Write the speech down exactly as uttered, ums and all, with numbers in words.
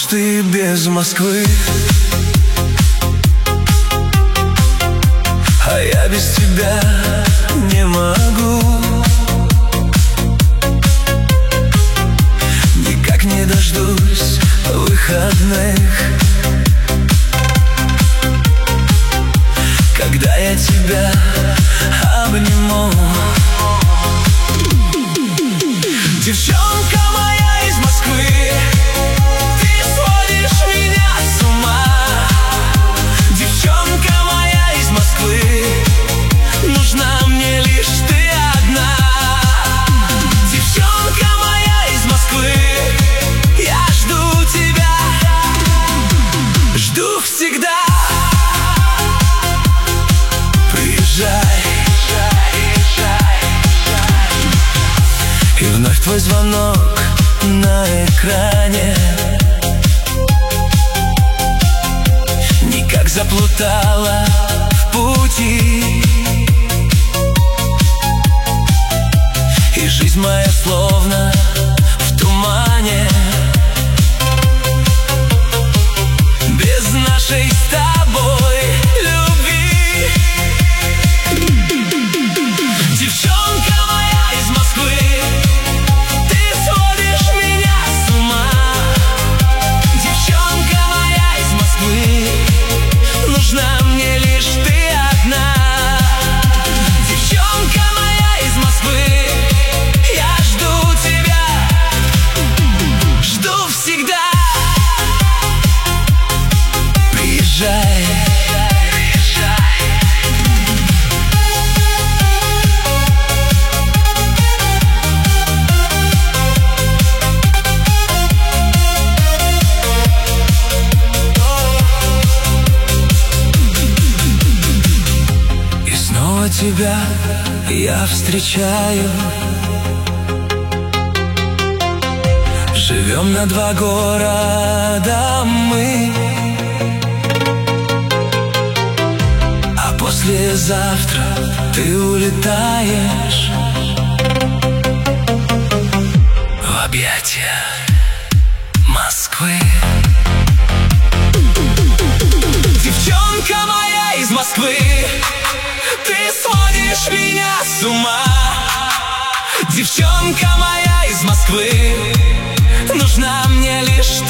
уж ты без Москвы, а я без тебя не могу. Никак не дождусь выходных, когда я тебя обниму. Девчонка моя из Москвы, ты сводишь меня с ума. Девчонка моя из Москвы, нужна мне лишь ты одна. Девчонка моя из Москвы, я жду тебя, жду всегда. Приезжай, и вновь твой звонок на экране. Никак заплутала в пути, и жизнь моя словно в тумане. Без нашей с тобой любви. Девчонка моя из Москвы, ты сводишь меня с ума. Девчонка моя из Москвы, нужна мне лишь ты одна. Девчонка моя из Москвы, я жду тебя, жду всегда. Приезжай, тебя я встречаю. Живем на два города мы, а послезавтра ты улетаешь в объятия Москвы. Девчонка моя из Москвы, ты сводишь меня с ума. Девчонка моя из Москвы, нужна мне лишь